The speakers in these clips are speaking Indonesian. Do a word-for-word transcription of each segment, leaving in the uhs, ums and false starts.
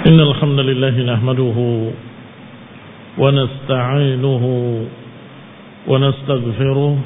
إن الحمد لله نحمده ونستعينه ونستغفره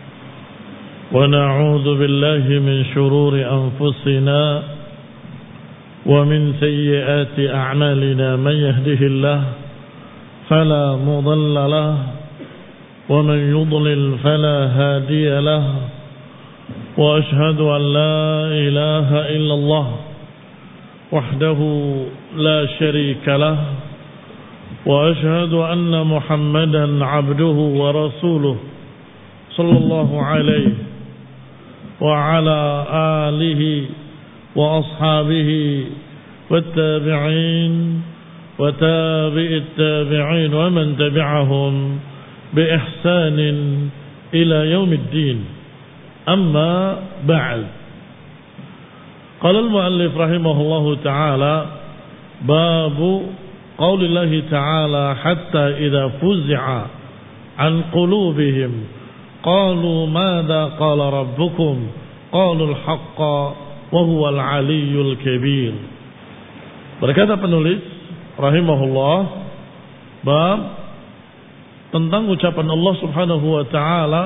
ونعوذ بالله من شرور أنفسنا ومن سيئات أعمالنا من يهده الله فلا مضل له ومن يضلل فلا هادي له وأشهد أن لا إله إلا الله وحده لا شريك له وأشهد أن محمدا عبده ورسوله صلى الله عليه وعلى آله وأصحابه والتابعين وتابع التابعين ومن تبعهم بإحسان إلى يوم الدين. أما بعد، قال المؤلف رحمه الله تعالى: باب قول الله تعالى حتى إذا فزع عن قلوبهم قالوا ماذا قال ربكم قالوا الحق وهو العلي الكبير. Berkata penulis rahimahullah, bab tentang ucapan Allah Subhanahu wa taala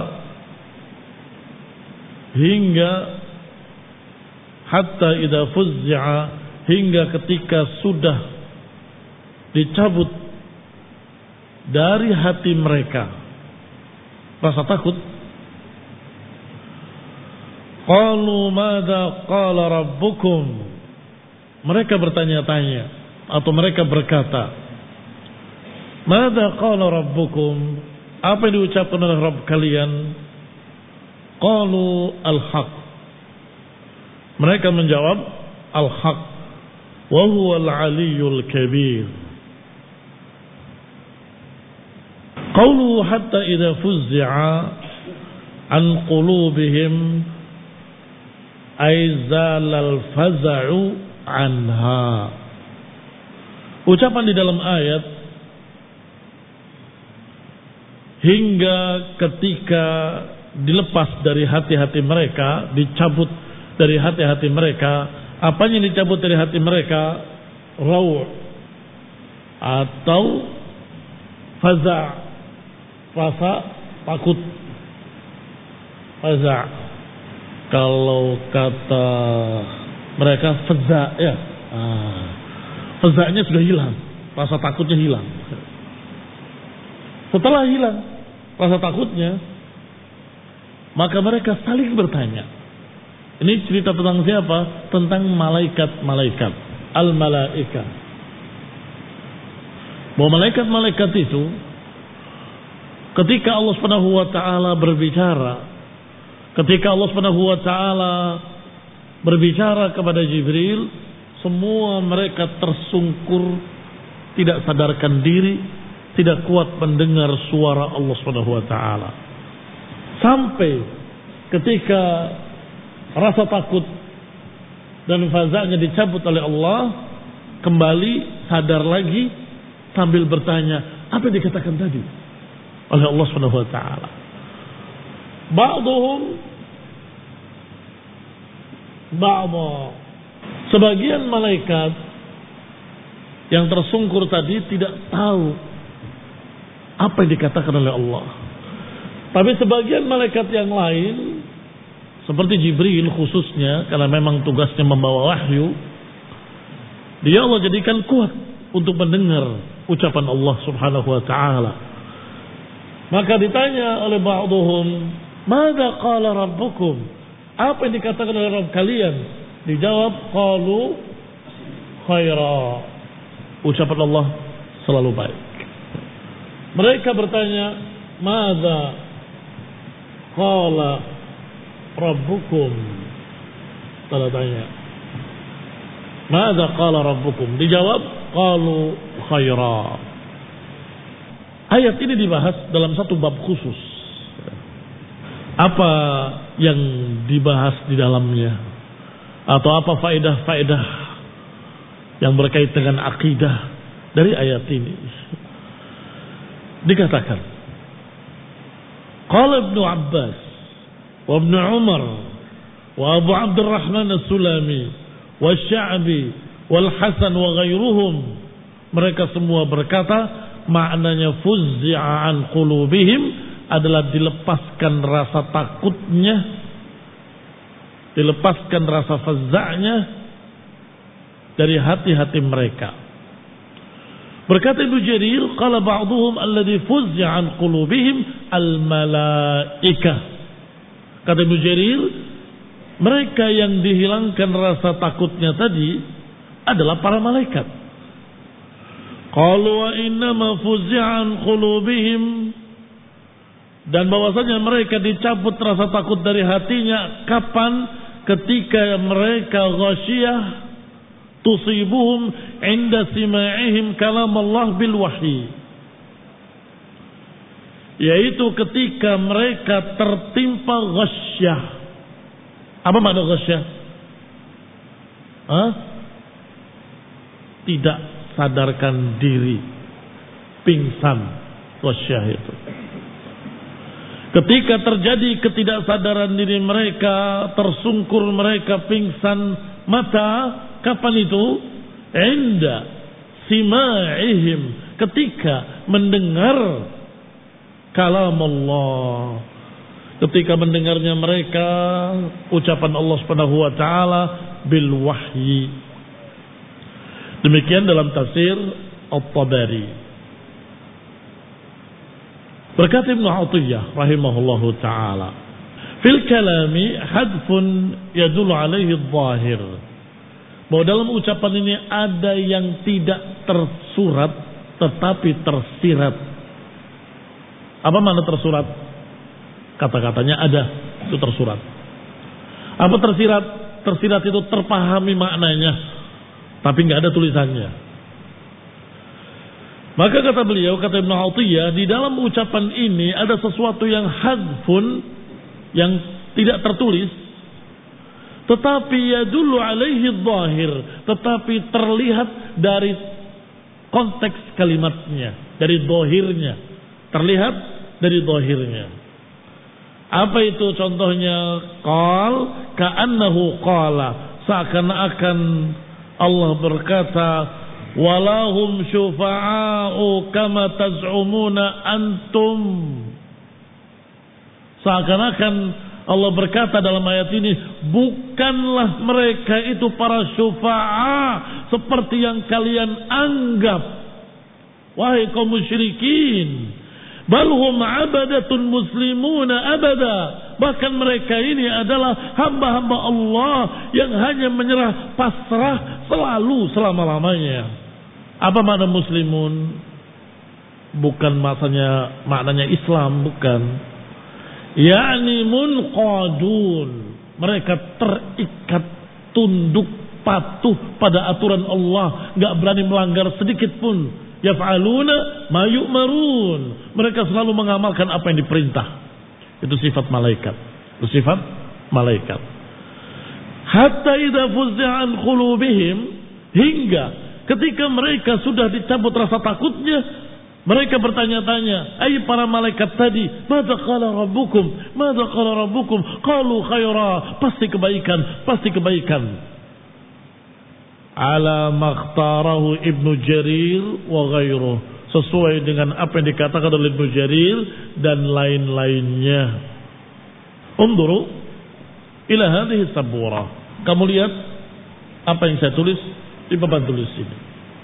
hingga hatta idza fuzzi'a, hingga ketika sudah dicabut dari hati mereka rasa takut. Qalu madza qala rabbukum, mereka bertanya-tanya atau mereka berkata, madza qala rabbukum, apa yang diucapkan oleh Rabb kalian? Qalu al-haq, mereka menjawab al-haq wa huwa al-aliyyul kabir. Qawlu hatta idza fuzzi'a an qulubihim ay zalal faza'u anha. Ucapan di dalam ayat hingga ketika dilepas dari hati-hati mereka, dicabut dari hati-hati mereka. Apanya yang dicabut dari hati mereka? Raw' atau faza', rasa takut. Faza', kalau kata mereka faza' ya, ah, faza'nya sudah hilang, rasa takutnya hilang. Setelah hilang rasa takutnya, maka mereka saling bertanya. Ini cerita tentang siapa? Tentang malaikat-malaikat, al-malaika. Bahwa malaikat-malaikat itu ketika Allah Subhanahu wa taala berbicara, ketika Allah Subhanahu wa taala berbicara kepada Jibril, semua mereka tersungkur, tidak sadarkan diri, tidak kuat mendengar suara Allah Subhanahu wa taala. Sampai ketika rasa takut dan faza'nya dicabut oleh Allah, kembali sadar lagi sambil bertanya, apa yang dikatakan tadi oleh Allah Subhanahu wa taala. Ba'dhum ba'dha, sebagian malaikat yang tersungkur tadi tidak tahu apa yang dikatakan oleh Allah. Tapi sebagian malaikat yang lain, seperti Jibril khususnya, karena memang tugasnya membawa wahyu, dia Allah jadikan kuat untuk mendengar ucapan Allah Subhanahu wa taala. Maka ditanya oleh ba'dhum, "Madza qala rabbukum?" Apa yang dikatakan oleh Rabb kalian? Dijawab, qalu khaira. Ucapan Allah selalu baik. Mereka bertanya, "Madza qala rabbukum?" Tanda tanya. Madza qala rabbukum? Dijawab, qalu khaira. Ayat ini dibahas dalam satu bab khusus. Apa yang dibahas di dalamnya? Atau apa faedah-faedah yang berkait dengan akidah dari ayat ini? Dikatakan, qala Ibnu Abbas wa Ibnu Umar wa Abu Abdurrahman As-Sulami wa Sya'bi wal Hasan wa ghairuhum, mereka semua berkata maknanya fuzzi'a an qulubihim adalah dilepaskan rasa takutnya, dilepaskan rasa faza'nya dari hati-hati mereka. Berkata Ibnu Jarir, qala ba'dhum alladhi fuzzi'a an qulubihim al-malaikah. Kata Ibnu Jarir, mereka yang dihilangkan rasa takutnya tadi adalah para malaikat. Qalu wa innama fuzzi'a an qulubihim, dan bahwasanya mereka dicabut rasa takut dari hatinya kapan? Ketika mereka ghasyiyah tusibuhum inda sima'ihim kalam Allah bil wahyi, yaitu ketika mereka tertimpa ghasyiyah. Apa makna ghasyiyah? Hah? Tidak sadarkan diri, pingsan, ghasyiyah itu. Ketika terjadi ketidaksadaran diri mereka, tersungkur mereka, pingsan mata, kapan itu? Inda sima'ihim, ketika mendengar kalam Allah, ketika mendengarnya mereka ucapan Allah Subhanahu wa taala bil wahyi. Demikian dalam tafsir At-Tabari. Berkata Ibnu Athiyyah rahimahullahu taala, fil kalami hadfun yadullu alaihi adh-dhahir, bahwa dalam ucapan ini ada yang tidak tersurat tetapi tersirat. Apa makna tersurat? Kata-katanya ada, itu tersurat. Apa tersirat? Tersirat itu terpahami maknanya tapi nggak ada tulisannya. Maka kata beliau, kata Ibnu Athiyyah, di dalam ucapan ini ada sesuatu yang hadfun, yang tidak tertulis, tetapi yadullu alaihi dhahir, tetapi terlihat dari konteks kalimatnya, dari dhahirnya, terlihat dari dhahirnya. Apa itu contohnya? Qal ka'annahu qala, seakan-akan Allah berkata, walahum syufa'a'u kama taz'umuna antum. Seakan-akan Allah berkata dalam ayat ini, bukanlah mereka itu para syufa'a seperti yang kalian anggap, wahai kaum musyrikin. Balhum abadatun muslimuna abada, bahkan mereka ini adalah hamba-hamba Allah yang hanya menyerah pasrah selalu selama-lamanya. Apa makna muslimun? Bukan maknanya maknanya Islam, bukan. Yakni munqadun, mereka terikat, tunduk, patuh pada aturan Allah, enggak berani melanggar sedikit pun. Yaf'aluna ma yu'marun, mereka selalu mengamalkan apa yang diperintah. Itu sifat malaikat. Itu sifat malaikat. Hatta idza fuzzi'a an qulubihim, hingga ketika mereka sudah dicabut rasa takutnya, mereka bertanya-tanya, ai para malaikat tadi, madza qala rabbukum? Madza qala rabbukum? Qalu khaira, pasti kebaikan, pasti kebaikan. Ala makhtarahu Ibnu Jarir wa ghairuh, sesuai dengan apa yang dikatakan oleh Ibnu Jarir dan lain-lainnya. Unduru ila hadhihi sabura, kamu lihat apa yang saya tulis di papan tulis ini,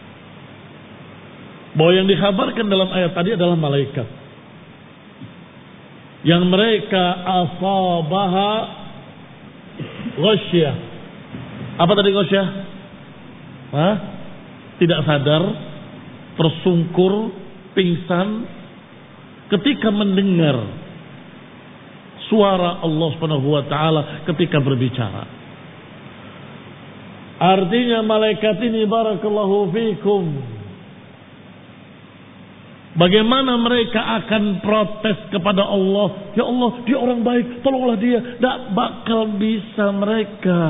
bahwa yang dikhabarkan dalam ayat tadi adalah malaikat yang mereka asabaha ghasyiyah. Apa tadi ghasyiyah? Hah? Tidak sadar, tersungkur, pingsan ketika mendengar suara Allah Subhanahu wa taala ketika berbicara. Artinya malaikat ini, barakallahu fikum, bagaimana mereka akan protes kepada Allah, ya Allah, dia orang baik, tolonglah dia. Tidak bakal bisa mereka.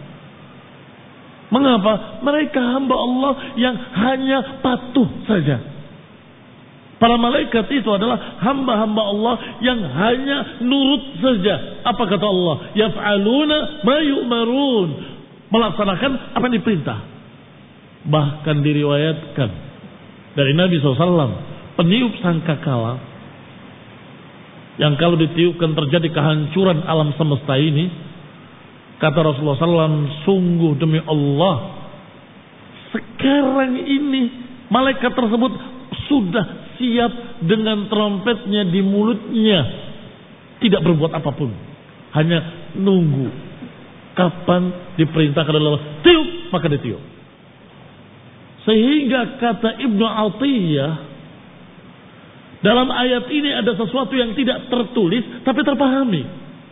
Mengapa? Mereka hamba Allah yang hanya patuh saja. Para malaikat itu adalah hamba-hamba Allah yang hanya nurut saja. Apa kata Allah? Yaf'aluna ma yu'marun, melaksanakan apa yang diperintah. Bahkan diriwayatkan dari Nabi shallallahu alaihi wasallam, peniup sangkakala yang kalau ditiupkan terjadi kehancuran alam semesta ini, kata Rasulullah shallallahu alaihi wasallam, sungguh demi Allah, sekarang ini malaikat tersebut sudah siap dengan trompetnya di mulutnya, tidak berbuat apapun, hanya nunggu kapan diperintahkan oleh Allah, tiup maka ditiup. Sehingga kata Ibnu Atiyah, dalam ayat ini ada sesuatu yang tidak tertulis tapi terpahami.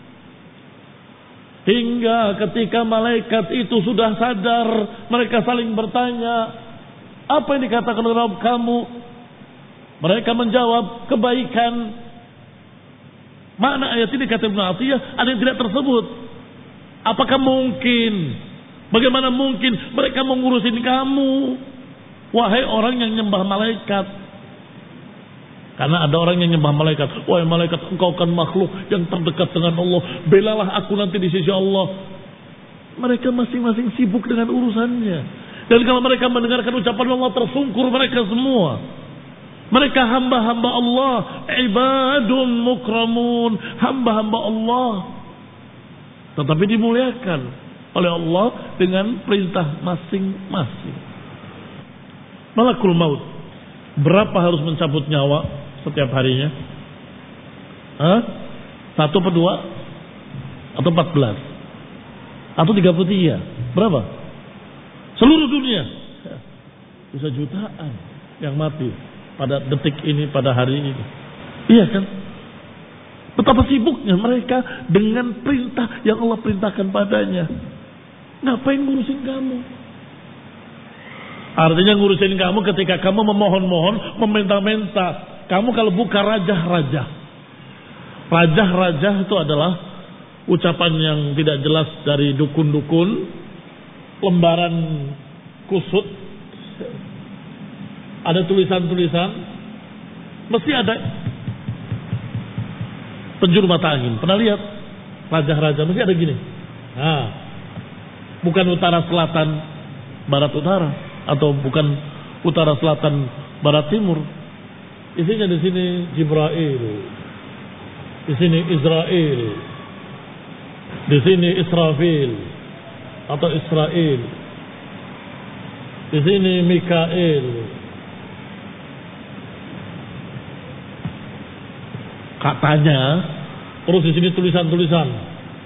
Hingga ketika malaikat itu sudah sadar, mereka saling bertanya, apa yang dikatakan oleh Rabb kamu? Mereka menjawab, kebaikan. Makna ayat ini kata Ibnu Atiyah ada yang tidak tersebut. Apakah mungkin? Bagaimana mungkin mereka mengurusin kamu? Wahai orang yang nyembah malaikat. Karena ada orang yang nyembah malaikat. Wahai malaikat, engkau kan makhluk yang terdekat dengan Allah. Belalah aku nanti di sisi Allah. Mereka masing-masing sibuk dengan urusannya. Dan kalau mereka mendengarkan ucapan Allah, tersungkur mereka semua. Mereka hamba-hamba Allah. Ibadun mukramun. Hamba-hamba Allah. Tetapi dimuliakan oleh Allah dengan perintah masing-masing. Malakul maut, berapa harus mencabut nyawa setiap harinya? Hah? Satu per dua? Atau empat belas? Atau tiga puluh tiga? Berapa? Seluruh dunia bisa jutaan yang mati pada detik ini, pada hari ini. Iya kan? Betapa sibuknya mereka dengan perintah yang Allah perintahkan padanya. Ngapain ngurusin kamu? Artinya ngurusin kamu ketika kamu memohon-mohon, meminta-minta. Kamu kalau buka rajah-rajah. Rajah-rajah itu adalah ucapan yang tidak jelas dari dukun-dukun, lembaran kusut, ada tulisan-tulisan, mesti ada penjuru mata angin. Pernah lihat rajah-rajah mesti ada gini. Nah, bukan utara selatan barat utara, atau bukan utara selatan barat timur. Isinya di sini Jibril, di sini Israel, di sini Israfil atau Israel, di sini Mikael. Katanya, terus di sini tulisan-tulisan.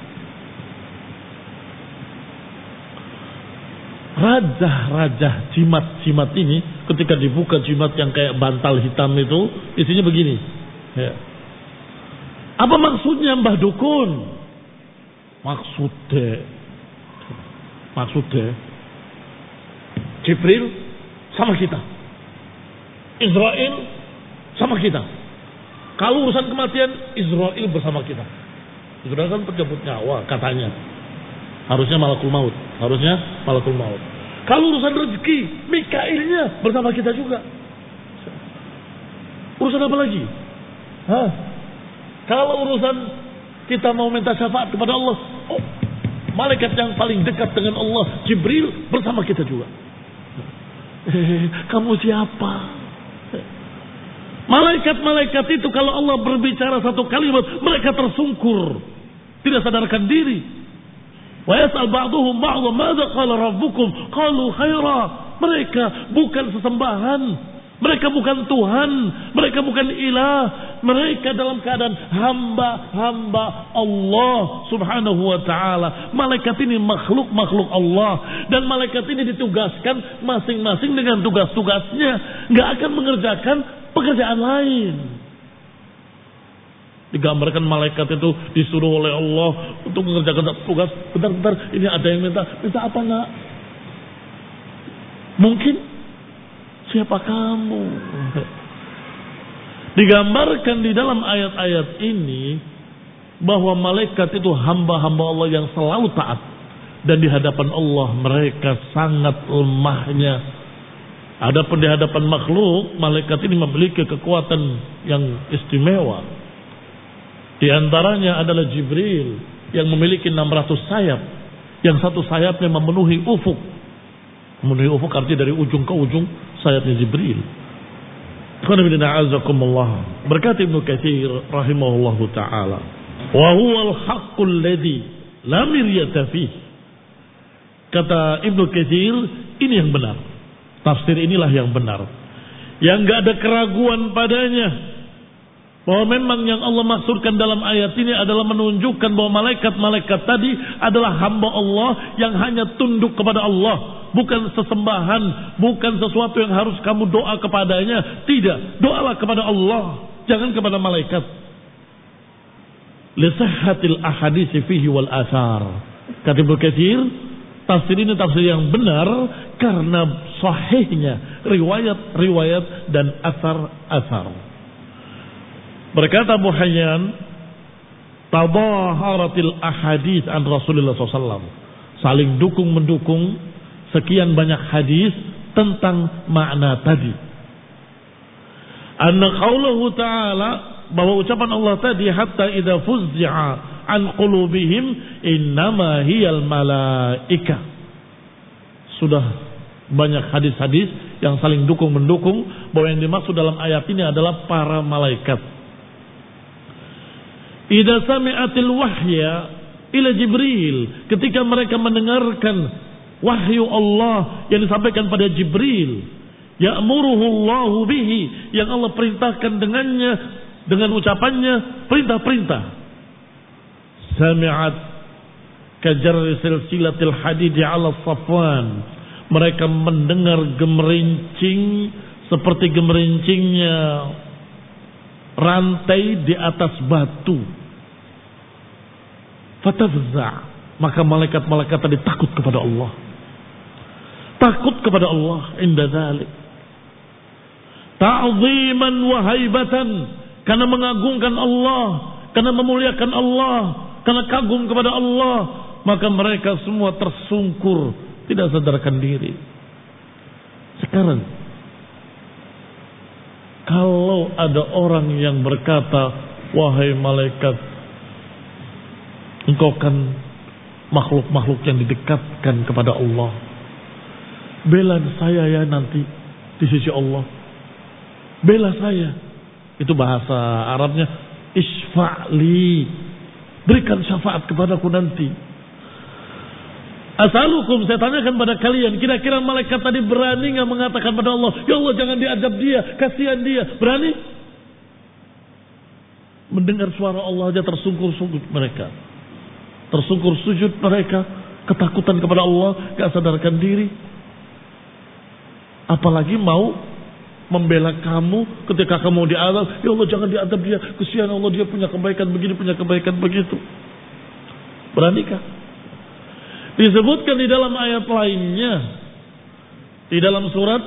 Rajah-rajah jimat-jimat ini ketika dibuka jimat yang kayak bantal hitam itu isinya begini ya. Apa maksudnya Mbah Dukun? Maksudnya Maksudnya Jibril sama kita, Israel sama kita. Kalau urusan kematian, Israel bersama kita. Israel kan penjemput nyawa katanya. Harusnya malakul maut, harusnya malakul maut. Kalau urusan rezeki, Mikailnya bersama kita juga. Urusan apa lagi? Hah? Kalau urusan kita mau minta syafaat kepada Allah, oh, malaikat yang paling dekat dengan Allah, Jibril, bersama kita juga. Eh, kamu siapa? Malaikat-malaikat itu kalau Allah berbicara satu kalimat, mereka tersungkur, tidak sadarkan diri. Wa yas'al ba'duhum ba'dhan madza qala rabbukum qalu khaira. Mereka bukan sesembahan, mereka bukan Tuhan, mereka bukan ilah, mereka dalam keadaan hamba-hamba Allah Subhanahu wa taala. Malaikat ini makhluk-makhluk Allah, dan malaikat ini ditugaskan masing-masing dengan tugas-tugasnya, enggak akan mengerjakan pekerjaan lain. Digambarkan malaikat itu disuruh oleh Allah untuk mengerjakan tugas. Bentar-bentar, ini ada yang minta. Minta apa nak? Mungkin siapa kamu? Digambarkan di dalam ayat-ayat ini bahwa malaikat itu hamba-hamba Allah yang selalu taat, dan di hadapan Allah mereka sangat lemahnya. Adapun di hadapan makhluk, malaikat ini memiliki kekuatan yang istimewa. Di antaranya adalah Jibril yang memiliki enam ratus sayap, yang satu sayapnya memenuhi ufuk. Memenuhi ufuk artinya dari ujung ke ujung sayapnya Jibril. Berkata Ibnu Katsir rahimahullahu taala, wa huwal haqqul ladzi la miryata fih. Kata Ibnu Katsir, ini yang benar. Tafsir inilah yang benar. Yang enggak ada keraguan padanya. Bahwa memang yang Allah maksudkan dalam ayat ini adalah menunjukkan bahwa malaikat-malaikat tadi adalah hamba Allah yang hanya tunduk kepada Allah. Bukan sesembahan, bukan sesuatu yang harus kamu doa kepadanya. Tidak, doalah kepada Allah, jangan kepada malaikat. Lisahhatil ahadits fihi wal athar. Kata Ibnu Katsir, tafsir ini tafsir yang benar karena sahihnya riwayat-riwayat dan asar-asar. Berkata Abu Hayyan, tadaharatil ahadits an Rasulullah sallallahu alaihi wasallam. Saling dukung-mendukung sekian banyak hadis tentang makna tadi. Anna qaulahu ta'ala, bahwa ucapan Allah tadi, hatta idza fuzzi'a an qulubihim innama hiyal malaika. Sudah banyak hadis-hadis yang saling dukung-mendukung bahwa yang dimaksud dalam ayat ini adalah para malaikat. Idza sami'atil wahya ila Jibril, ketika mereka mendengarkan wahyu Allah yang disampaikan pada Jibril, ya'muruhu Allahu bihi, yang Allah perintahkan dengannya, dengan ucapannya perintah-perintah. Sami'at kajarri silsilatil hadidi ala safwan, mereka mendengar gemerincing seperti gemerincingnya rantai di atas batu. Fatafza', maka malaikat-malaikat tadi takut kepada Allah. Takut kepada Allah inda dzalik. Ta'ziman wa haibatan, karena mengagungkan Allah, karena memuliakan Allah, karena kagum kepada Allah, maka mereka semua tersungkur, tidak sadarkan diri. Sekarang kalau ada orang yang berkata, wahai malaikat, engkau kan makhluk-makhluk yang didekatkan kepada Allah, bela saya ya nanti di sisi Allah, bela saya. Itu bahasa Arabnya, isfa'li, berikan syafaat kepadaku nanti. Asalukum, saya tanyakan pada kalian, kira-kira malaikat tadi berani nggak mengatakan pada Allah, ya Allah jangan diadab dia, kasihan dia, berani? Mendengar suara Allah aja tersungkur sujud mereka, tersungkur sujud mereka, ketakutan kepada Allah, gak sadarkan diri. Apalagi mau membela kamu ketika kamu diadab, ya Allah jangan diadab dia, kasihan Allah, dia punya kebaikan begini, punya kebaikan begitu. Beranikah? Disebutkan di dalam ayat lainnya, di dalam surat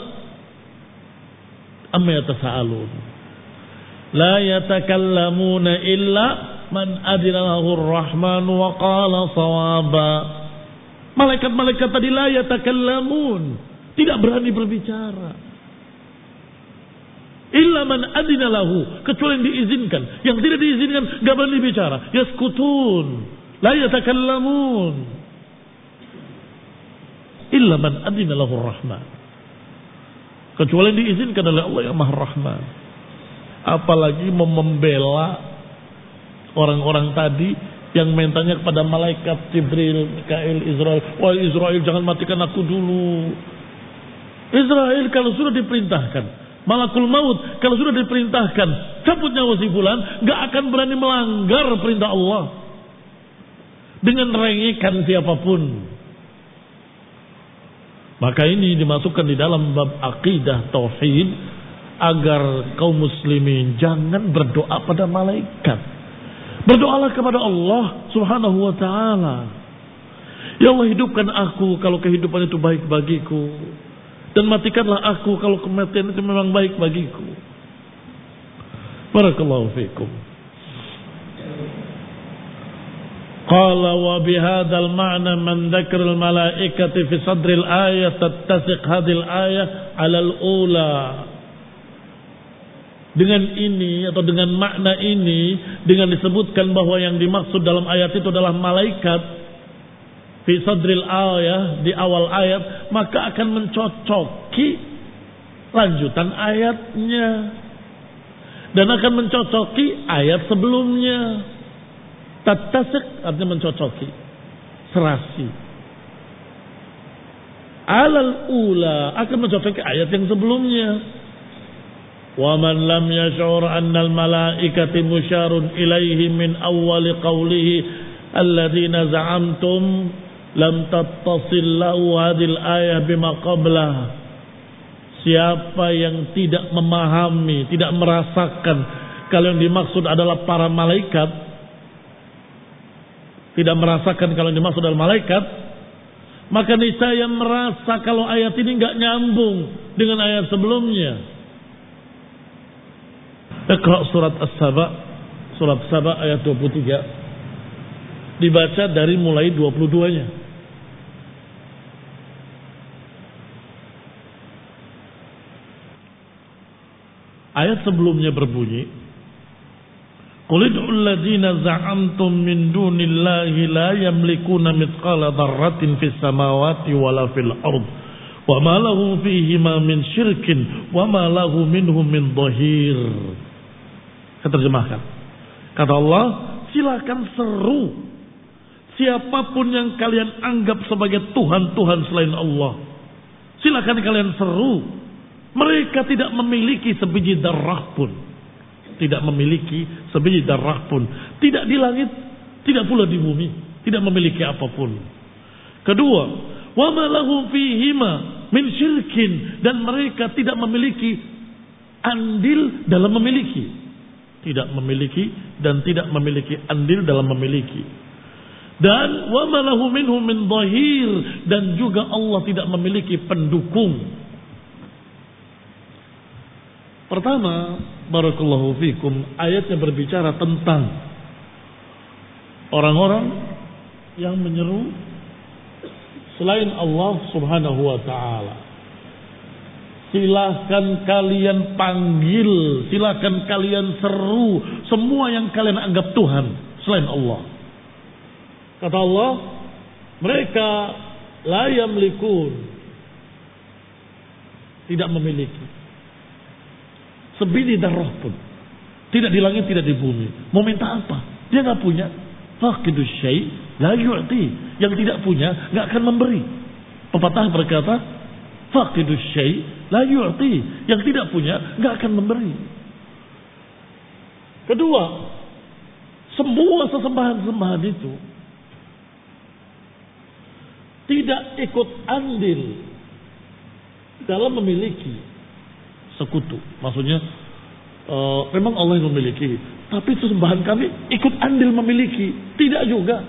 Amma yatasaalun, la yatakallamuna illa man adina lahu ar-rahman wa qala shawaba. Malaikat-malaikat tadi la yatakallamun, tidak berani berbicara. Illa man adina lahu, kecuali yang diizinkan. Yang tidak diizinkan enggak berani bicara. Yaskutun, la yatakallamun. Illa man adina lahu rahman, kecuali yang diizinkan oleh Allah yang Maha Rahman. Apalagi membela orang-orang tadi yang mentanya kepada malaikat Jibril, Mikail, Israel. Wah Israel, jangan matikan aku dulu. Israel kalau sudah diperintahkan, malakul maut kalau sudah diperintahkan cabut nyawa si fulan, gak akan berani melanggar perintah Allah dengan rengekan siapapun. Maka ini dimasukkan di dalam bab akidah tauhid, agar kaum muslimin jangan berdoa pada malaikat. Berdoalah kepada Allah subhanahu wa ta'ala. Ya Allah, hidupkan aku kalau kehidupan itu baik bagiku, dan matikanlah aku kalau kematian itu memang baik bagiku. Barakallahu fiikum. Qala wa bihadzal ma'na man dzakral malaikati fi sadril ayat tattasiq hadhil ayah 'ala al-ula. Dengan ini atau dengan makna ini, dengan disebutkan bahwa yang dimaksud dalam ayat itu adalah malaikat, fi sadril ayah, di awal ayat, maka akan mencocoki lanjutan ayatnya dan akan mencocoki ayat sebelumnya. Tattasiq artinya mencocoki, serasi. Alal ula akan mencocoki ayat yang sebelumnya. Wa man lam yash'ur anna al malaikati musyarun ilaihi min awwali qawlihi alladhina za'amtum lam tattasil lahu hadhil ayah bima qablah. Siapa yang tidak memahami, tidak merasakan kalau yang dimaksud adalah para malaikat, tidak merasakan kalau yang dimaksud adalah malaikat, maka niscaya merasa kalau ayat ini enggak nyambung dengan ayat sebelumnya. Iqra surat As-Saba, surat Saba ayat dua puluh tiga. Dibaca dari mulai dua puluh dua-nya. Ayat sebelumnya berbunyi, qul ud'ul ladzina za'amtum min dunillahi la yamlikuna mithqala dzarratin fis samawati wala fil ard wa ma lahu fihima min syirkin wa ma lahu minhum min dhahir. Saya terjemahkan. Kata Allah, silakan seru siapapun yang kalian anggap sebagai Tuhan-Tuhan selain Allah. Silakan kalian seru. Mereka tidak memiliki sebiji darah pun. Tidak memiliki sebiji darah pun. Tidak di langit, tidak pula di bumi. Tidak memiliki apapun. Kedua, wa ma lahum fihima min syirkin, dan mereka tidak memiliki andil dalam memiliki. Tidak memiliki dan tidak memiliki andil dalam memiliki. Dan wa ma lahu minhum min dhahir, dan juga Allah tidak memiliki pendukung. Pertama, barakallahu fikum, ayatnya berbicara tentang orang-orang yang menyeru selain Allah Subhanahu wa taala. Silahkan kalian panggil, silahkan kalian seru semua yang kalian anggap Tuhan selain Allah. Kata Allah, mereka la yamlikun, tidak memiliki sebiji darah pun, tidak di langit, tidak di bumi. Mau minta apa? Dia nggak punya. Faqidus syai' la yu'ti. Yang tidak punya nggak akan memberi. Pepatah berkata, faqidus syai' la yu'ti. Yang tidak punya nggak akan memberi. Kedua, semua sesembahan-sembahan itu tidak ikut andil dalam memiliki sekutu. Maksudnya uh, memang Allah yang memiliki, tapi sesembahan kami ikut andil memiliki. Tidak juga.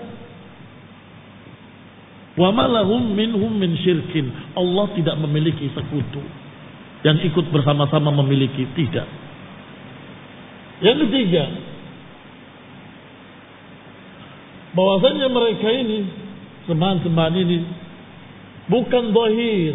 Wa ma lahum minhum min syirkin. Allah tidak memiliki sekutu yang ikut bersama-sama memiliki. Tidak. Yang ketiga, bahwasanya mereka ini, sembahan-sembahan ini bukan zahir.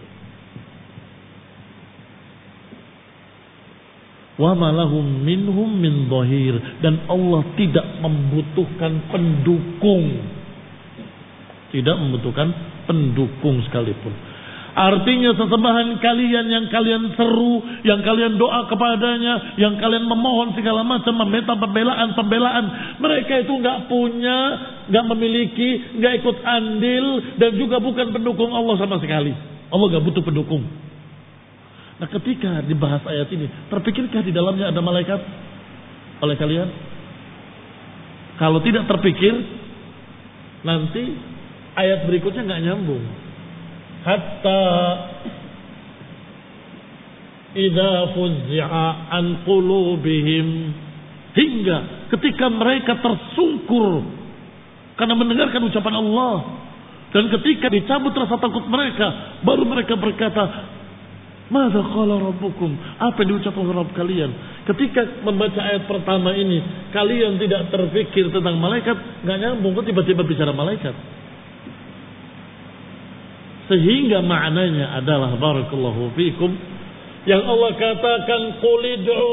Wa ma lahum minhum min dhahir, dan Allah tidak membutuhkan pendukung. Tidak membutuhkan pendukung sekalipun. Artinya sesembahan kalian yang kalian seru, yang kalian doa kepadanya, yang kalian memohon segala macam, meminta pembelaan-pembelaan, mereka itu enggak punya, enggak memiliki, enggak ikut andil, dan juga bukan pendukung Allah sama sekali. Allah enggak butuh pendukung. Nah, ketika dibahas ayat ini, terpikirkah di dalamnya ada malaikat oleh kalian? Kalau tidak terpikir, nanti ayat berikutnya nggak nyambung. Hatta idza fuzzi'a an qulubihim, hingga ketika mereka tersungkur karena mendengarkan ucapan Allah, dan ketika dicabut rasa takut mereka, baru mereka berkata, Madza qala rabbukum? Apa yang diucapkan oleh Rabb kalian? Ketika membaca ayat pertama ini, kalian tidak terpikir tentang malaikat, nggak nyambung, kok tiba-tiba bicara malaikat? Sehingga maknanya adalah barakallahu fikum, yang Allah katakan qulid'u,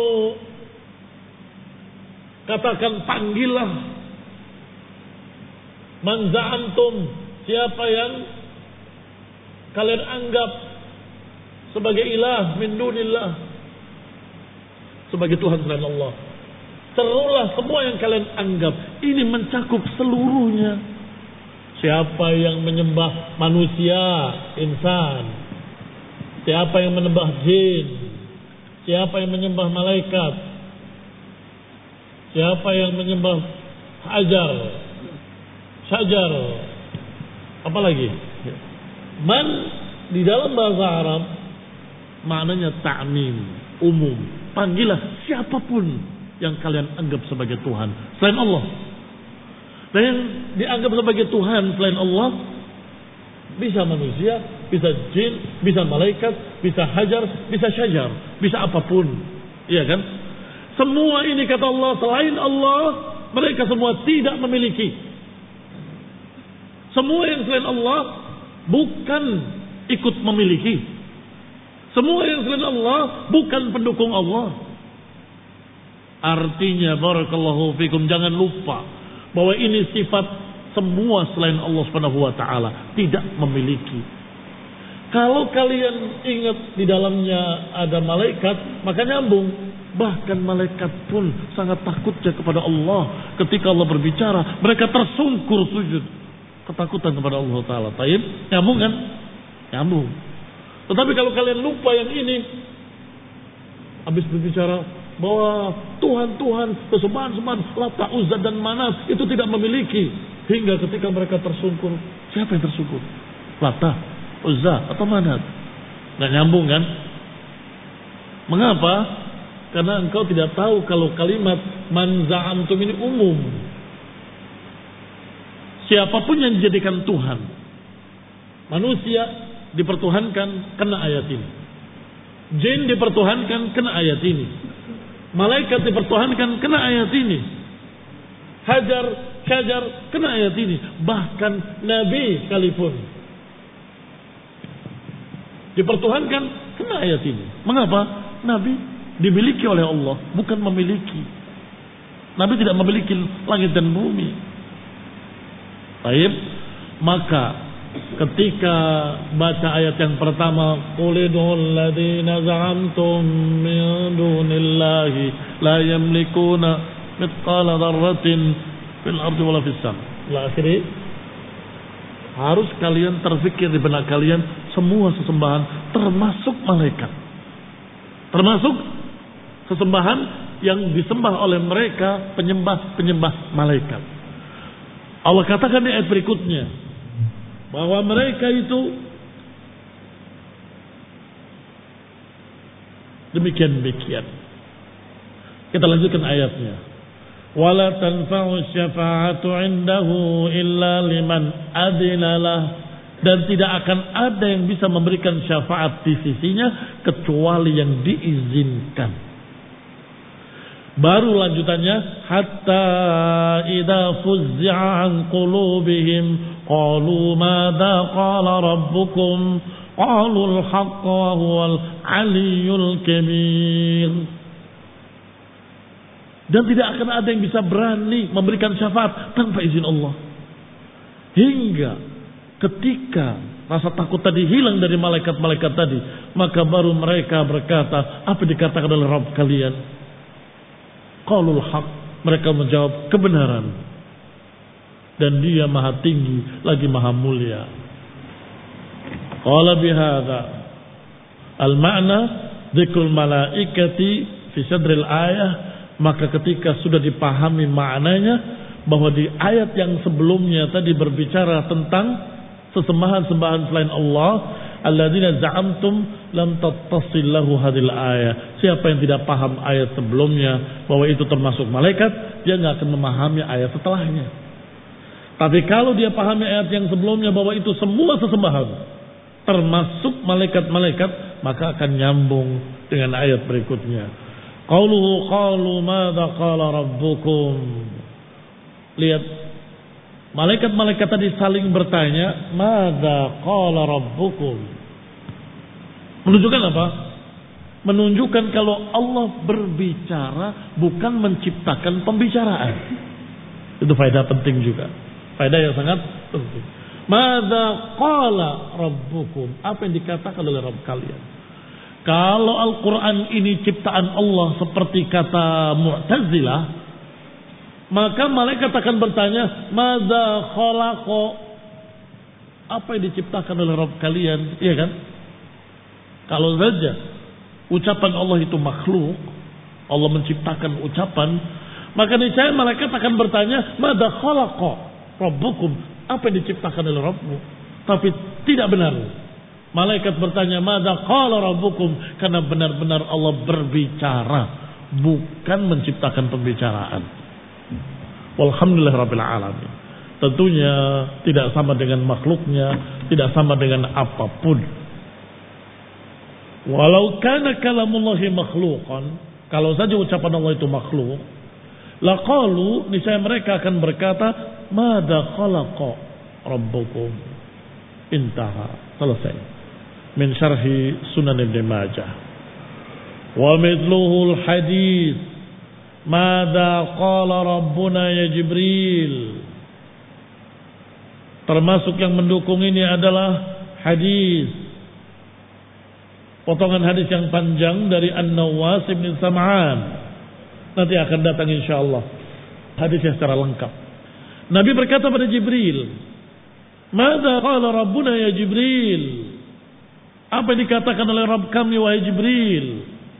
katakan panggillah, man za'antum, siapa yang kalian anggap sebagai ilah min dunillah, sebagai Tuhan selain Allah. Serulah semua yang kalian anggap. Ini mencakup seluruhnya. Siapa yang menyembah manusia, insan. Siapa yang menyembah jin. Siapa yang menyembah malaikat. Siapa yang menyembah hajar, syajar. Apa lagi? Man di dalam bahasa Arab maknanya ta'mim, umum. Panggillah siapapun yang kalian anggap sebagai Tuhan selain Allah. Dan yang dianggap sebagai Tuhan selain Allah bisa manusia, bisa jin, bisa malaikat, bisa hajar, bisa syajar, bisa apapun. Iya kan? Semua ini kata Allah selain Allah, mereka semua tidak memiliki. Semua yang selain Allah bukan ikut memiliki. Semua yang selain Allah bukan pendukung Allah. Artinya barakallahu fikum, jangan lupa bahwa ini sifat semua selain Allah Subhanahu wa taala tidak memiliki. Kalau kalian ingat di dalamnya ada malaikat, maka nyambung. Bahkan malaikat pun sangat takutnya kepada Allah. Ketika Allah berbicara, mereka tersungkur sujud. Ketakutan kepada Allah taala. Taib, nyambung kan? Nyambung. Tetapi kalau kalian lupa yang ini, habis berbicara bahwa Tuhan-Tuhan, kesembahan-sembahan Lata, Uzza dan Manat itu tidak memiliki, hingga ketika mereka tersungkur, siapa yang tersungkur? Lata, Uzza atau Manat? Nggak nyambung kan? Mengapa? Karena engkau tidak tahu kalau kalimat man za'amtum ini umum. Siapapun yang dijadikan Tuhan, manusia dipertuhankan kena ayat ini, jin dipertuhankan kena ayat ini, malaikat dipertuhankan kena ayat ini, hajar, syajar kena ayat ini, bahkan Nabi sekalipun dipertuhankan kena ayat ini. Mengapa? Nabi dimiliki oleh Allah, bukan memiliki. Nabi tidak memiliki langit dan bumi. Baik, maka ketika baca ayat yang pertama, qulidul ladzina za'amtum min dunillahi la yamlikuna mithqala dzarratin fil ardi wala fis sam. La akhiri, harus kalian terfikir di benak kalian semua sesembahan termasuk malaikat, termasuk sesembahan yang disembah oleh mereka penyembah-penyembah malaikat. Allah katakan di ayat berikutnya bahwa mereka itu demikian-demikian. Kita lanjutkan ayatnya. Wala tanfa'u syafa'atu 'indahu illa liman adinalah, dan tidak akan ada yang bisa memberikan syafaat di sisinya kecuali yang diizinkan. Baru lanjutannya, hatta idza fuzzi'a an qulubihim qalu madza qala rabbukum qalu al-haqqa wa huwal aliyyul kabir. Dan tidak akan ada yang bisa berani memberikan syafaat tanpa izin Allah. Hingga ketika rasa takut tadi hilang dari malaikat-malaikat tadi, maka baru mereka berkata, apa dikatakan oleh Rabb kalian? Qaulul haq, mereka menjawab kebenaran, dan dia maha tinggi lagi maha mulia. Qala bihadza al-ma'na dzikrul malaikati fi sadril ayah, maka ketika sudah dipahami maknanya bahwa di ayat yang sebelumnya tadi berbicara tentang sesembahan-sembahan selain Allah, alladzina za'amtum lam tattasil lahu hadhil ayat. Siapa yang tidak paham ayat sebelumnya bahwa itu termasuk malaikat, dia enggak akan memahami ayat setelahnya. Tapi kalau dia pahami ayat yang sebelumnya bahwa itu semua sesembahan termasuk malaikat-malaikat, maka akan nyambung dengan ayat berikutnya. Qauluhu qalu madza qala rabbukum. Lihat, malaikat-malaikat tadi saling bertanya, madza qala rabbukum. Menunjukkan apa? Menunjukkan kalau Allah berbicara bukan menciptakan pembicaraan. Itu faedah penting juga. Faedah yang sangat penting. Madza qala rabbukum? Apa yang dikatakan oleh Rabb kalian? Kalau Al-Quran ini ciptaan Allah seperti kata Mu'tazilah, maka malaikat akan bertanya, madza khalaqa? Apa yang diciptakan oleh Rabb kalian? Iya kan? Kalau saja ucapan Allah itu makhluk, Allah menciptakan ucapan, maka niscaya malaikat akan bertanya, madza khalaqa rabbukum? Apa yang diciptakan oleh Rabbmu? Tapi tidak benar. Malaikat bertanya, madza qala rabbukum? Karena benar-benar Allah berbicara, bukan menciptakan pembicaraan. Walhamdulillah rabbil alamin. Tentunya tidak sama dengan makhluknya, tidak sama dengan apapun. Walau kana kalamullahi makhluqan, kalau saja ucapan Allah itu makhluk, laqalu, niscaya mereka akan berkata, madza khalaqa rabbukum? Intaha, selesai. Min syarhi Sunan Ibn Majah. Wa mithluhu al-hadits, madza qala rabbuna ya Jibril? Termasuk yang mendukung ini adalah hadis, potongan hadis yang panjang dari An-Nawas bin Sam'an. Nanti akan datang insyaallah hadisnya secara lengkap. Nabi berkata pada Jibril, madza qala rabbuna ya Jibril? Apa yang dikatakan oleh Rabb kami wahai Jibril?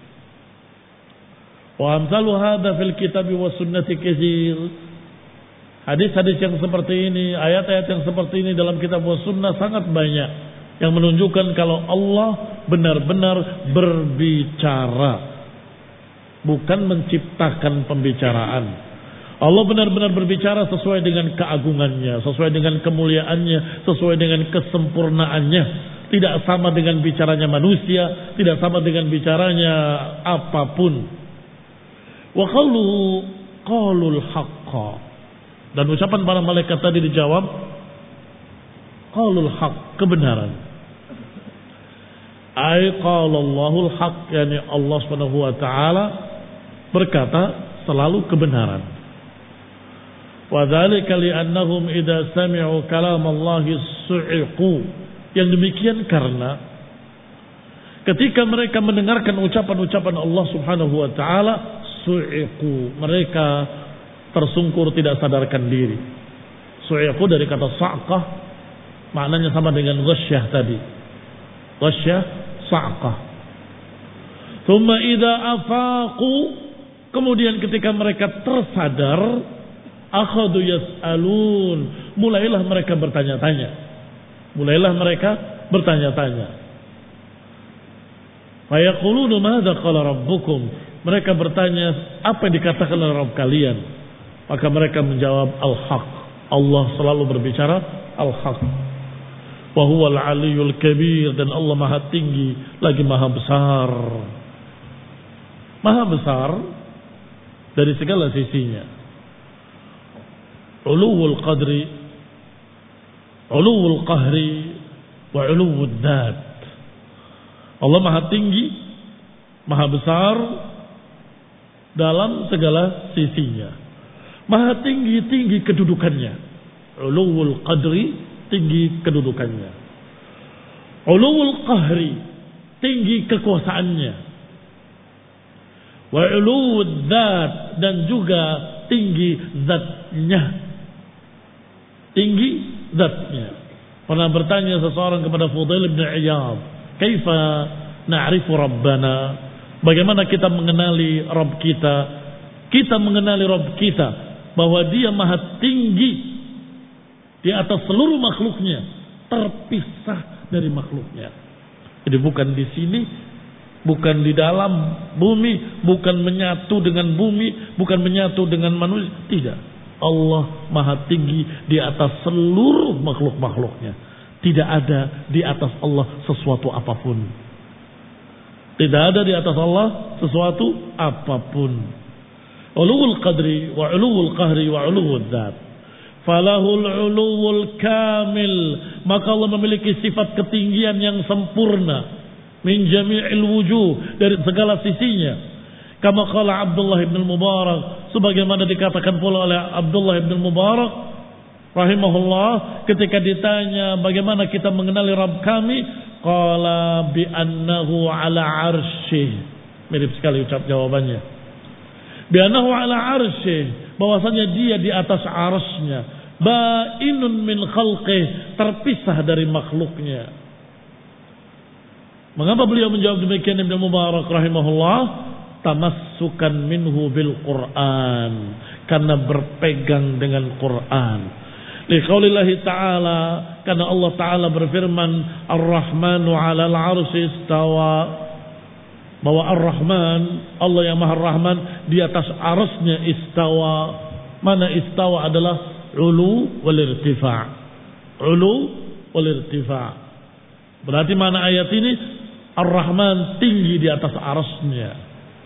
Wa amsalu hadza fil kitab wa sunnati katsir. Hadis-hadis yang seperti ini, ayat-ayat yang seperti ini dalam kitab wa sunnah sangat banyak yang menunjukkan kalau Allah benar-benar berbicara, bukan menciptakan pembicaraan. Allah benar-benar berbicara sesuai dengan keagungannya, sesuai dengan kemuliaannya, sesuai dengan kesempurnaannya. Tidak sama dengan bicaranya manusia, tidak sama dengan bicaranya apapun. Wa qalu qalul haqqa. Dan ucapan para malaikat tadi dijawab qalul haqq, kebenaran. Ai qala Allahul haqq, yani Allah Subhanahu wa taala berkata selalu kebenaran. Wa dzalika li'annahum idza sami'u kalam Allah su'iqu. Yang demikian karena ketika mereka mendengarkan ucapan-ucapan Allah Subhanahu wa taala, su'iqu, mereka tersungkur tidak sadarkan diri. Su'iqu dari kata sa'qah, maknanya sama dengan ghasyah tadi. Ghasyah, sa'qah. Thumma idza afaqu, kemudian ketika mereka tersadar, akhadu yas'alun, mulailah mereka bertanya-tanya. Mulailah mereka bertanya-tanya. Fa yaquluna madza qala rabbukum? Mereka bertanya, apa yang dikatakan oleh Rabb kalian? Maka mereka menjawab al-haq. Allah selalu berbicara al-haq. Wa huwal aliyyul kabir, dan Allah maha tinggi lagi maha besar. Maha besar dari segala sisinya. Uluwul qadri, uluwul qahri, wa uluwul dzat. Allah maha tinggi, maha besar dalam segala sisinya. Maha tinggi, tinggi kedudukannya. Uluwul qadri, tinggi kedudukannya. Uluwul qahri, tinggi kekuasaannya. Wa uluwul dzat, dan juga tinggi zatnya. Tinggi zatnya. Pernah bertanya seseorang kepada Fudail bin Iyad, kaifa na'rifu rabbana? Bagaimana kita mengenali Rabb kita? Kita mengenali Rabb kita bahwa dia maha tinggi di atas seluruh makhluknya, terpisah dari makhluknya. Jadi bukan di sini, bukan di dalam bumi, bukan menyatu dengan bumi, bukan menyatu dengan manusia. Tidak. Allah maha tinggi di atas seluruh makhluk-makhluknya. Tidak ada di atas Allah sesuatu apapun. Tidak ada di atas Allah sesuatu apapun. Uluwul qadri wa uluwul qahri wa uluwul dzat. Falahul uluwul kamil, maka Allah memiliki sifat ketinggian yang sempurna min jami'il wujuh, dari segala sisinya. Kama qala Abdullah ibn Mubarak, sebagaimana dikatakan pula oleh Abdullah ibn Mubarak, rahimahullah ketika ditanya bagaimana kita mengenali Rabb kami, qala bi annahu ala arsyih. Mirip sekali ucap jawabannya. Bi annahu ala arsyih, bahwasanya dia di atas arsy-Nya, bainun min khalqih, terpisah dari makhluknya. Mengapa beliau menjawab demikian Ibnu Mubarak rahimahullah? Tamassukan minhu bil Quran, karena berpegang dengan Quran. Liqaulillahi ta'ala, karena Allah ta'ala berfirman, Ar-Rahmanu 'alal 'arsy istawa, bahwa Ar-Rahman, Allah yang Maha Rahman, di atas arsy-Nya istawa. Mana istawa adalah ulu wal irtifa'. Ulu wal irtifa'. Berarti mana ayat ini? Ar-Rahman tinggi di atas arsy-Nya.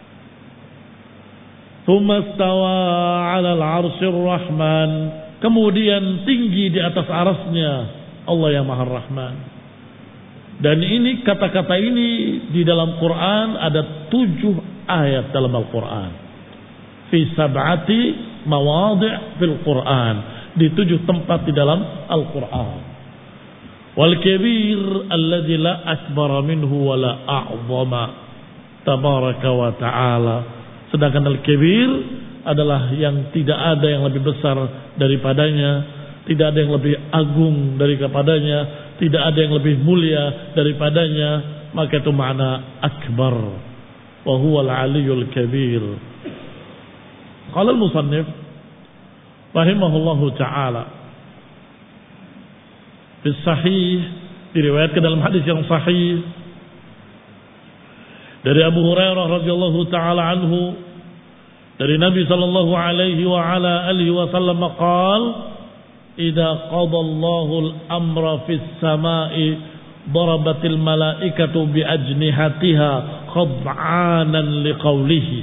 Tsumma istawa 'alal 'arsyir Rahman, kemudian tinggi di atas arsy-Nya Allah yang Maha Rahman. Dan ini kata-kata ini di dalam Quran ada tujuh ayat dalam Al-Quran. Fi sab'ati mawadhi' fil Quran, di tujuh tempat di dalam Al-Quran. Wal kabir alladzi la akbara minhu wa la a'zama tabaraka wa ta'ala. Sedangkan al-kabir adalah yang tidak ada yang lebih besar daripadanya, tidak ada yang lebih agung daripadanya, tidak ada yang lebih mulia daripadanya, maka itu makna akbar. Wa huwal aliyyul kabir. Qala al-musannif rahimahullahu ta'ala fi sahih, diriwayatkan dalam hadis yang sahih dari Abu Hurairah radhiyallahu taala anhu, dari Nabi sallallahu alaihi wa ala alihi wasallam qaal, idza qada Allahu al-amra fis samai darabatil malaikatu bi ajnihatiha khad'anan liqaulihi.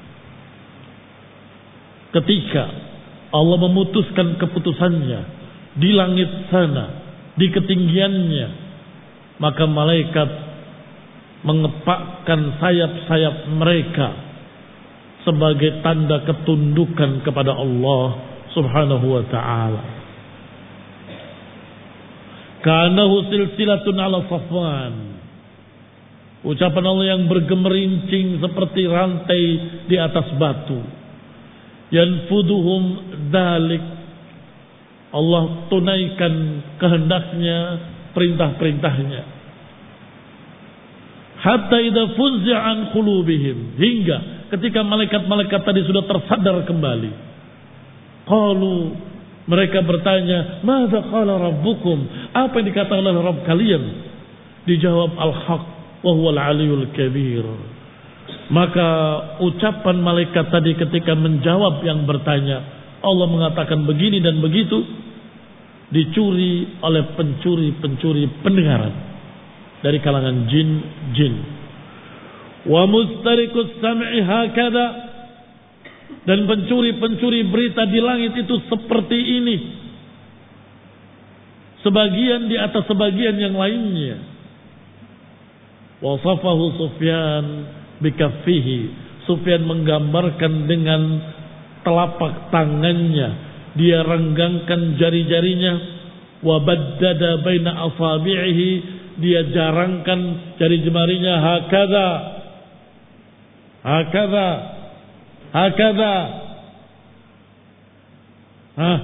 Ketika Allah memutuskan keputusannya di langit sana, di ketinggiannya, maka malaikat mengepakkan sayap-sayap mereka sebagai tanda ketundukan kepada Allah subhanahu wa ta'ala. Kanahu silsilatun ala safwan, ucapan Allah yang bergemerincing seperti rantai di atas batu. Yanfuduhum dzalik, Allah tunaikan kehendaknya, perintah-perintahnya. Hatta idza fuzza an qulubihim, hingga ketika malaikat-malaikat tadi sudah tersadar kembali. Qalu, mereka bertanya, "Madza qala rabbukum?" Apa yang dikatakan oleh Rabb kalian? Dijawab al-haq wa huwal aliyyul kabir. Maka ucapan malaikat tadi ketika menjawab yang bertanya, Allah mengatakan begini dan begitu, dicuri oleh pencuri-pencuri pendengaran dari kalangan jin-jin. Wa mustariqus sam'i hakada, dan pencuri-pencuri berita di langit itu seperti ini, sebagian di atas sebagian yang lainnya. Wasafahu Sufyan bikaffihi, Sufyan menggambarkan dengan telapak tangannya, dia renggangkan jari-jarinya. Wa baddada baina asabi'ihi, dia jarangkan jari jemarinya, hakadha hakadha hakadha. Hah.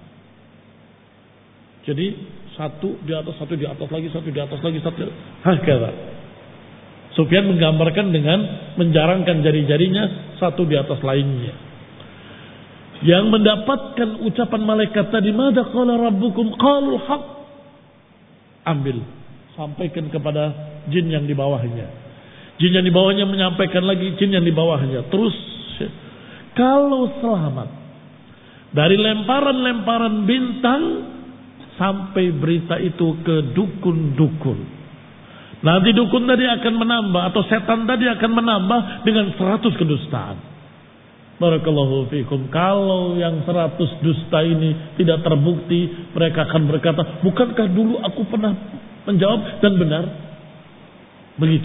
Jadi satu di atas, satu di atas lagi, satu di atas lagi, satu hakadha. Sufyan menggambarkan dengan menjarangkan jari-jarinya satu di atas lainnya. Yang mendapatkan ucapan malaikat tadi, madza qala rabbukum, qalul haq, ambil, sampaikan kepada jin yang di bawahnya. Jin yang di bawahnya menyampaikan lagi jin yang di bawahnya. Terus kalau selamat dari lemparan-lemparan bintang sampai berita itu ke dukun-dukun. Nanti dukun tadi akan menambah, atau setan tadi akan menambah dengan seratus kedustaan. Barakallahu fikum. Kalau yang seratus dusta ini tidak terbukti, mereka akan berkata, bukankah dulu aku pernah menjawab dan benar? Begitu.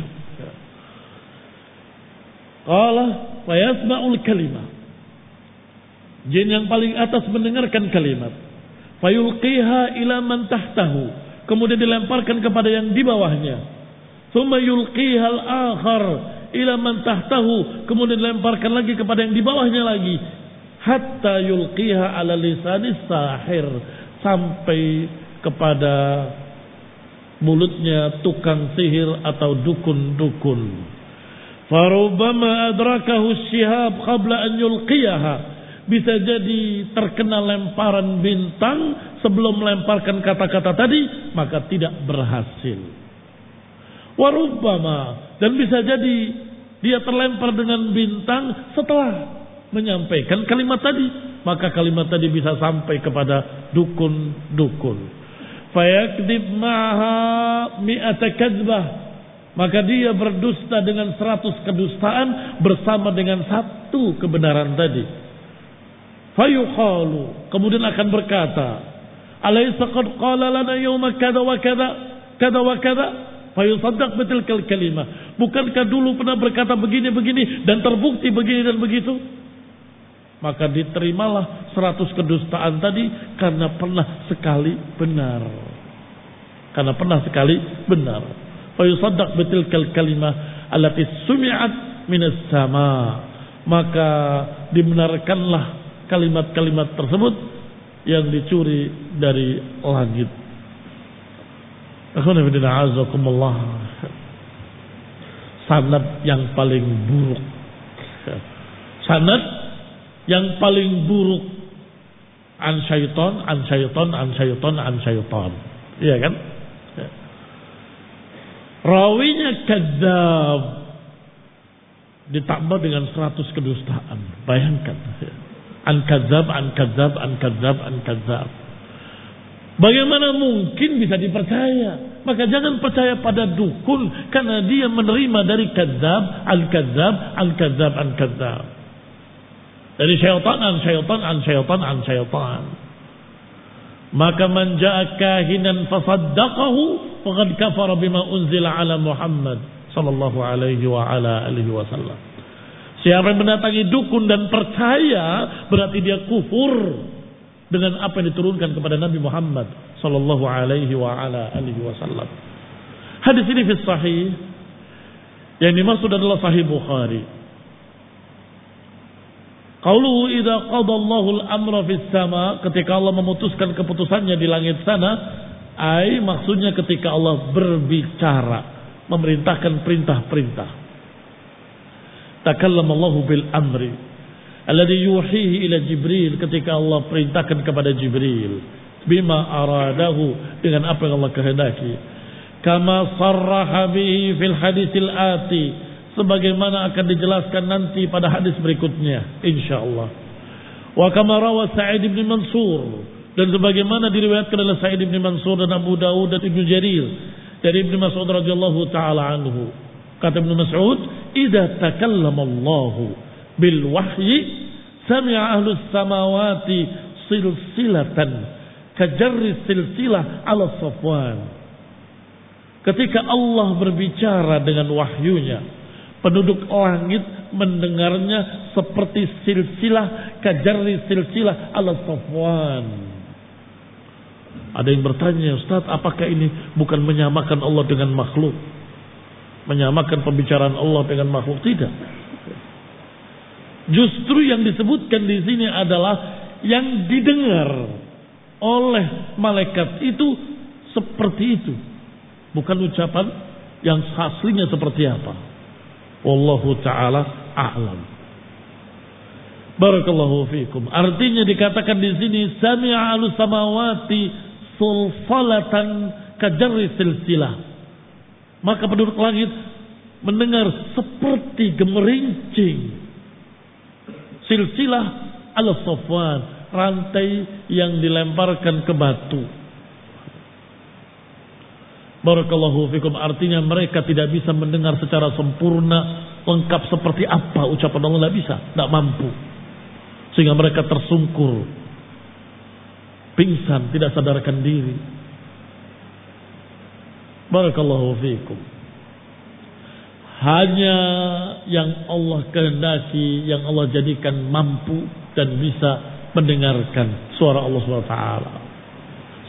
Qala wa yasma'ul kalimah. Jin yang paling atas mendengarkan kalimat. Fayulqiha ila man tahtahu. Kemudian dilemparkan kepada yang di bawahnya. Tsumma yulqiha al-akhar ila man tahtahu. Kemudian dilemparkan lagi kepada yang di bawahnya lagi. Hatta yulqiha ala lisanis sahir. Sampai kepada mulutnya tukang sihir atau dukun-dukun. Farubbama adrakahu syihab qabla an yulqiyaha. Bisa jadi terkena lemparan bintang sebelum melemparkan kata-kata tadi, maka tidak berhasil. Warubbama, dan bisa jadi dia terlempar dengan bintang setelah menyampaikan kalimat tadi, maka kalimat tadi bisa sampai kepada dukun-dukun. Fayakdzib ma'ha mi'ata kadzbah, maka dia berdusta dengan seratus kedustaan bersama dengan satu kebenaran tadi. Fayuqalu, kemudian akan berkata, alaysa qad qala lana yawma kada wa kada kada wa kada, fayusaddaq bitilkal kalimah. Bukankah dulu pernah berkata begini-begini dan terbukti begini dan begitu? Maka diterimalah seratus kedustaan tadi karena pernah sekali benar. Karena pernah sekali benar. Fayusaddaq bitilkal kalimah allati sumi'at minas sama. Maka dibenarkanlah kalimat-kalimat tersebut yang dicuri dari langit. Akhwanifiddina'azakumullah. Sanad yang paling buruk. Sanad yang paling buruk. An syaitan, an syaitan, an syaitan, an syaitan. Iya kan? Rawinya kadzab. Ditambah dengan seratus kedustaan. Bayangkan. An kadzab, an kadzab, an kadzab, an kadzab. Bagaimana mungkin bisa dipercaya? Maka jangan percaya pada dukun karena dia menerima dari kadzab, an kadzab, an kadzab, an kadzab. Dari syaitan, an syaitan, an syaitan, an syaitan. Maka man jaa kahinan fasaddaqahu faqad kafara bima unzila ala Muhammad sallallahu alaihi wa ala alihi wasallam. Siapa yang mendatangi dukun dan percaya, berarti dia kufur dengan apa yang diturunkan kepada Nabi Muhammad sallallahu alaihi wa ala alihi wasallam. Hadis ini fi sahih, yang dimaksud adalah sahih Bukhari. Qauluhu idza qada Allahu al-amra fis sama, ketika Allah memutuskan keputusannya di langit sana, ai maksudnya ketika Allah berbicara, memerintahkan perintah-perintah. Takallama Allahu bil amri alladhi yuhihi ila Jibril, ketika Allah perintahkan kepada Jibril bima aradahu, dengan apa yang Allah kehendaki. Kama sarraha bihi fil hadisil ati, sebagaimana akan dijelaskan nanti pada hadis berikutnya insyaallah. Wa kama rawa Sa'id bin Mansur, dan sebagaimana diriwayatkan oleh Sa'id bin Mansur dan Abu Dawud dan Ibnu Jarir dari Ibnu Mas'ud radhiyallahu taala anhu. Kata Ibnu Mas'ud, "Idza takallama Allahu bil wahyi sami'a ahlus samawati silsilatan kajarri silsilah ala Safwan." Ketika Allah berbicara dengan wahyunya, penduduk langit mendengarnya seperti silsilah kajarri silsilah ala Safwan. Ada yang bertanya, Ustaz, apakah ini bukan menyamakan Allah dengan makhluk? Menyamakan pembicaraan Allah dengan makhluk? Tidak. Justru yang disebutkan di sini adalah yang didengar oleh malaikat itu seperti itu, bukan ucapan yang aslinya seperti apa. Wallahu ta'ala a'lam. Barakallahu fikum. Artinya dikatakan di sini sami'a alus samawati sulsalatan kajarri silsilah. Maka penduduk langit mendengar seperti gemerincing silsilah ala Safwan, rantai yang dilemparkan ke batu. Barakallahu fikum. Artinya mereka tidak bisa mendengar secara sempurna, lengkap seperti apa ucapan Allah, tidak bisa, tidak mampu. Sehingga mereka tersungkur, pingsan, tidak sadarkan diri. Barakallahu fikum. Hanya yang Allah kehendaki, yang Allah jadikan mampu dan bisa mendengarkan suara Allah subhanahu wa taala.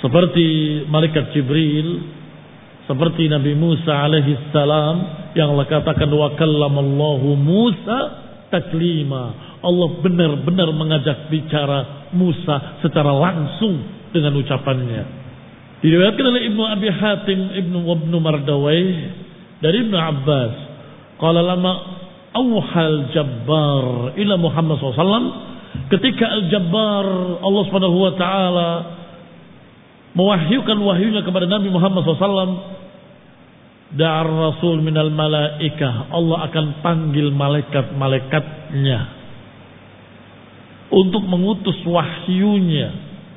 seperti malaikat Jibril, seperti Nabi Musa alaihi salam yang Allah katakan wa kallamallahu Musa taklima. Allah benar-benar mengajak bicara Musa secara langsung dengan ucapannya. Diriwayatkan oleh Ibnu Abi Hatim, Ibnu Ibnu Mardawai dari Ibnu Abbas, qala lama auhal Jabbar ila Muhammad sallallahu alaihi wasallam, ketika Al-Jabbar Allah Subhanahu wa taala mewahyukan wahyunya kepada Nabi Muhammad sallallahu alaihi wasallam, da'ar rasul minal malaikah, Allah akan panggil malaikat-malaikatnya untuk mengutus wahyunya.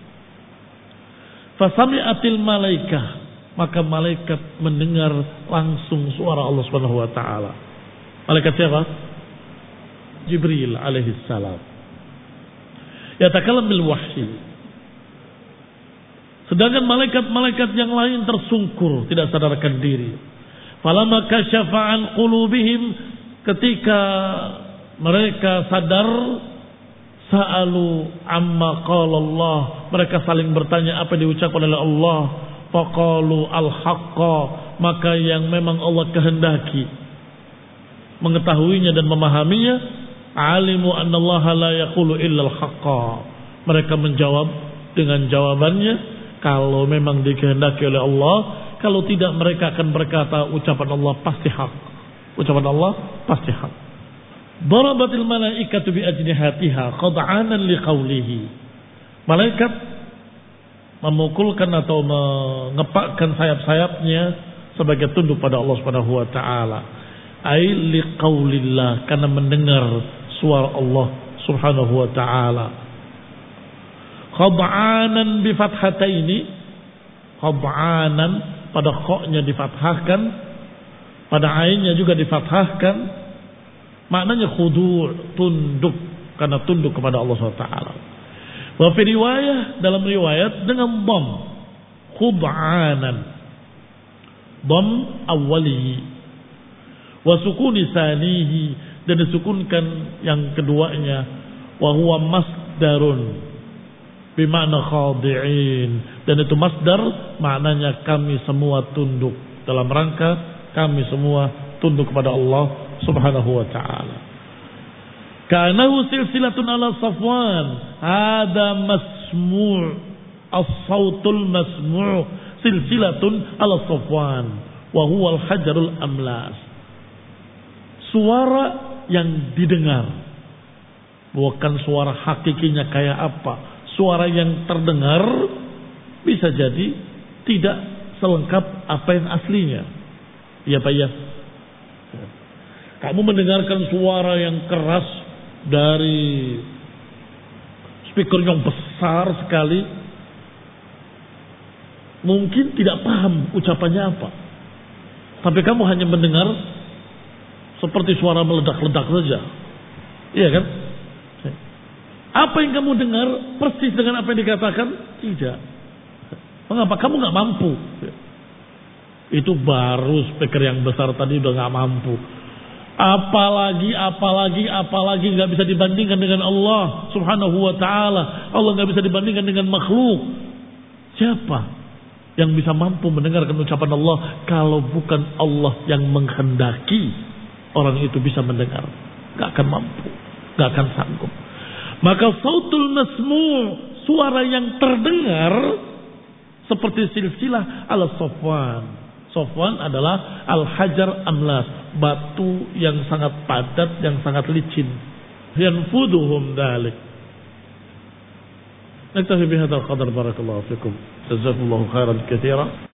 Fasami'atil malaikah, maka malaikat mendengar langsung suara Allah Subhanahu wa taala. Malaikat siapa? Jibril alaihi salam. Yatakallam bil wahyi. Sedangkan malaikat-malaikat yang lain tersungkur, tidak sadarkan diri. Falamma kasyafa an qulubihim, ketika mereka sadar, sa'alu amma qala Allah, mereka saling bertanya apa yang diucapkan oleh Allah. Faqalu al-haqqa, maka yang memang Allah kehendaki mengetahuinya dan memahaminya, alimu annallaha la yaqulu illa al-haqqa, mereka menjawab dengan jawabannya, kalau memang dikehendaki oleh Allah, kalau tidak mereka akan berkata ucapan Allah pasti hak, ucapan Allah pasti hak. Darabatil malaikatu bi ajnihatiha qad'anan liqaulihi, malaikat memukulkan atau mengepakkan sayap-sayapnya sebagai tunduk pada Allah Subhanahu wa taala, ai liqaulillah, karena mendengar suara Allah Subhanahu wa taala. Qad'anan bi fathataini, qad'anan pada kha-nya difathahkan, pada ainnya juga difathahkan. Maknanya khudu', tunduk, karena tunduk kepada Allah subhanahu wa taala. Wa fi riwayah, dalam riwayat dengan dhamma, khud'anan, dham awwalihi wa sukuni sanihi, dan disukunkan yang keduanya, wa huwa masdarun bimakna khadi'in, dan itu masdar maknanya kami semua tunduk, dalam rangka kami semua tunduk kepada Allah subhanahu wa ta'ala. Ka'anahu silsilatun ala Safwan, hada masmu' as-sawtul masmu' silsilatun ala Safwan wa huwa al-hajarul amlas, suara yang didengar, bukan suara hakikinya kayak apa, suara yang terdengar bisa jadi tidak selengkap apa yang aslinya. Ya Pak ya, kamu mendengarkan suara yang keras dari speaker yang besar sekali, mungkin tidak paham ucapannya apa, tapi kamu hanya mendengar seperti suara meledak-ledak saja, iya kan? Apa yang kamu dengar persis dengan apa yang dikatakan? Tidak. Mengapa? Kamu nggak mampu. Itu baru speaker yang besar tadi udah nggak mampu. Apalagi, apalagi, apalagi nggak bisa dibandingkan dengan Allah Subhanahu wa taala. Allah nggak bisa dibandingkan dengan makhluk. Siapa yang bisa mampu mendengarkan ucapan Allah kalau bukan Allah yang menghendaki orang itu bisa mendengar? Nggak akan mampu, nggak akan sanggup. Maka sautul masmu', suara yang terdengar, seperti silsilah ala Safwan. Safwan adalah al-hajar amlas, batu yang sangat padat, yang sangat licin. Yanfuduhum dalik. Naktafi bihadzal qadar, barakallahu fikum. Jazakumullahu khairan katsiran.